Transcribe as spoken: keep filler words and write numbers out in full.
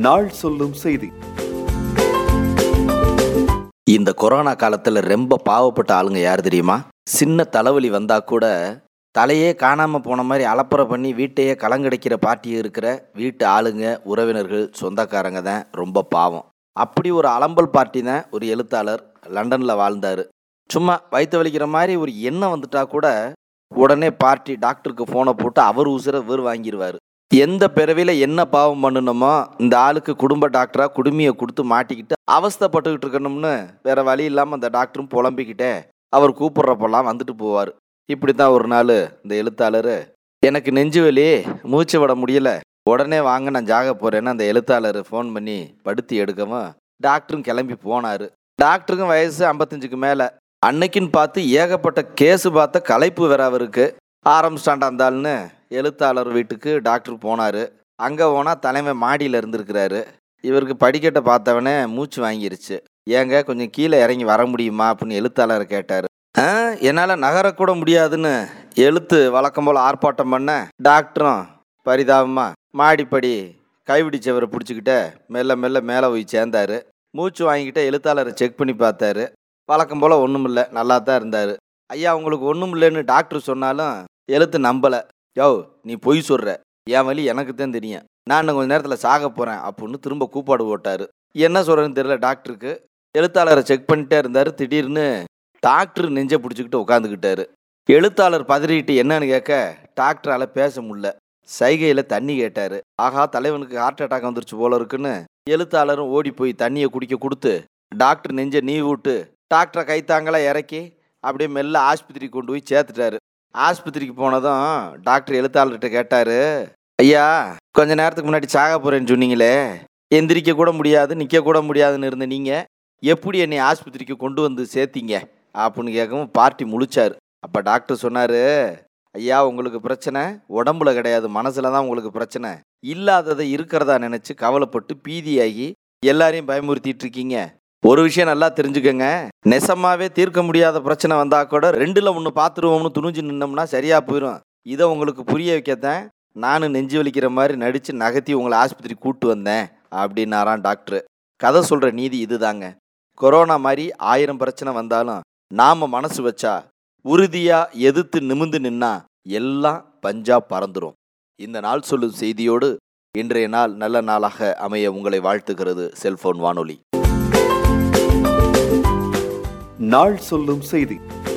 நாள் சொல்லும் செய்தி. இந்த கொரோனா காலத்துல ரொம்ப பாவப்பட்ட ஆளுங்க யார் தெரியுமா? சின்ன தலைவலி வந்தா கூட தலையே காணாம போன மாதிரி அலப்பறை பண்ணி வீட்டையே கலங்கடைக்கிற பார்ட்டி இருக்கிற வீட்டு ஆளுங்க, உறவினர்கள், சொந்தக்காரங்க தான் ரொம்ப பாவம். அப்படி ஒரு அலம்பல் பார்ட்டி தான் ஒரு எழுத்தாளர் லண்டன்ல வாழ்ந்தாரு. சும்மா வயிற்று வலிக்கிற மாதிரி ஒரு எண்ணம் வந்துட்டா கூட உடனே பார்ட்டி டாக்டருக்கு ஃபோனை போட்டு அவர் உசுரை வேறு வாங்கிடுவார். எந்த பிறவியில் என்ன பாவம் பண்ணணுமோ இந்த ஆளுக்கு குடும்ப டாக்டராக குடுமையை கொடுத்து மாட்டிக்கிட்டு அவஸ்தைப்பட்டுக்கிட்டு இருக்கணும்னு வேற வழி இல்லாமல் அந்த டாக்டரும் புலம்பிக்கிட்டே அவர் கூப்பிட்றப்பெல்லாம் வந்துட்டு போவார். இப்படி தான் ஒரு நாள் இந்த எழுத்தாளர், எனக்கு நெஞ்சு வலி, மூச்சு விட முடியல, உடனே வாங்க நான் ஜாக போகிறேன்னு அந்த எழுத்தாளர் ஃபோன் பண்ணி படுத்தி எடுக்கவும் டாக்டரும் கிளம்பி போனார். டாக்டருக்கும் வயசு ஐம்பத்தஞ்சுக்கு மேலே. அன்னைக்குன்னு பார்த்து ஏகப்பட்ட கேஸு பார்த்த களைப்பு வேற அவருக்கு. ஆரம்பிச்சிட்டாண்டா இருந்தால்னு எழுத்தாளர் வீட்டுக்கு டாக்டர் போனார். அங்கே போனால் தலைமை மாடியில் இருந்துருக்கிறாரு. இவருக்கு படிக்கட்டை பார்த்தவனே மூச்சு வாங்கிருச்சு. ஏங்க கொஞ்சம் கீழே இறங்கி வர முடியுமா அப்படின்னு எழுத்தாளரை கேட்டார். ஆ என்னால் நகரக்கூட முடியாதுன்னு எழுத்து வழக்கம் போல் ஆர்ப்பாட்டம் பண்ண டாக்டரும் பரிதாபமாக மாடிப்படி கைவிடிச்சவரை பிடிச்சிக்கிட்ட மெல்ல மெல்ல மேலே போய் சேர்ந்தார். மூச்சு வாங்கிக்கிட்ட எழுத்தாளரை செக் பண்ணி பார்த்தாரு. வழக்கம் போல் ஒன்றும் இல்லை, நல்லா தான் இருந்தார். ஐயா உங்களுக்கு ஒன்றும் இல்லைன்னு டாக்டர் சொன்னாலும் எழுத்து நம்பலை. யோ நீ பொய் சொல்கிற, என் வலி எனக்கு தான் தெரியும், நான் இன்னும் கொஞ்சம் நேரத்தில் சாக போகிறேன் அப்படின்னு திரும்ப கூப்பாடு போட்டார். என்ன சொல்கிறேன்னு தெரியல டாக்டருக்கு. எழுத்தாளரை செக் பண்ணிட்டே இருந்தார். திடீர்னு டாக்டர் நெஞ்சை பிடிச்சிக்கிட்டு உட்காந்துக்கிட்டாரு. எழுத்தாளர் பதறிட்டு என்னன்னு கேட்க டாக்டரால் பேச முடியல. சைகையில் தண்ணி கேட்டார். ஆகா தலைவனுக்கு ஹார்ட் அட்டாக் வந்துருச்சு போல இருக்குன்னு எழுத்தாளரும் ஓடி போய் தண்ணியை குடிக்க கொடுத்து டாக்டர் நெஞ்சை நீ விட்டு டாக்டரை கைத்தாங்களாக இறக்கி அப்படியே மெல்ல ஆஸ்பத்திரிக்கு கொண்டு போய் சேர்த்துட்டாரு. ஆஸ்பத்திரிக்கு போனதும் டாக்டர் எழுத்தாளர்கிட்ட கேட்டார், ஐயா கொஞ்ச நேரத்துக்கு முன்னாடி சாக போகிறேன்னு சொன்னீங்களே, எந்திரிக்க கூட முடியாது நிற்க கூட முடியாதுன்னு இருந்த நீங்கள் எப்படி என்னை ஆஸ்பத்திரிக்கு கொண்டு வந்து சேர்த்தீங்க அப்படின்னு கேட்கவும் பார்ட்டி முழிச்சார். அப்போ டாக்டர் சொன்னார், ஐயா உங்களுக்கு பிரச்சனை உடம்புல கிடையாது, மனசில் தான் உங்களுக்கு பிரச்சனை. இல்லாததை இருக்கிறதா நினச்சி கவலைப்பட்டு பீதியாகி எல்லாரையும் பயமுறுத்திட்டு இருக்கீங்க. ஒரு விஷயம் நல்லா தெரிஞ்சுக்கங்க, நெசமாவே தீர்க்க முடியாத பிரச்சனை வந்தா கூட ரெண்டுல ஒன்று பார்த்துருவோம்னு துணிஞ்சு நின்னோம்னா சரியா போயிடும். இதை உங்களுக்கு புரிய வைக்கத்தான் நானும் நெஞ்சு வலிக்கிற மாதிரி நடிச்சு நகர்த்தி உங்களை ஆஸ்பத்திரி கூட்டு வந்தேன் அப்படின்னாரான் டாக்டர். கதை சொல்ற நீதி இதுதாங்க. கொரோனா மாதிரி ஆயிரம் பிரச்சனை வந்தாலும் நாம மனசு வச்சா உறுதியா எதிர்த்து நிமிந்து நின்னா எல்லாம் பஞ்சா பறந்துரும். இந்த நாள் சொல்லும் செய்தியோடு இன்றைய நாள் நல்ல நாளாக அமைய உங்களை வாழ்த்துகிறது செல்போன் வானொலி. நாள் சொல்லும் செய்தி.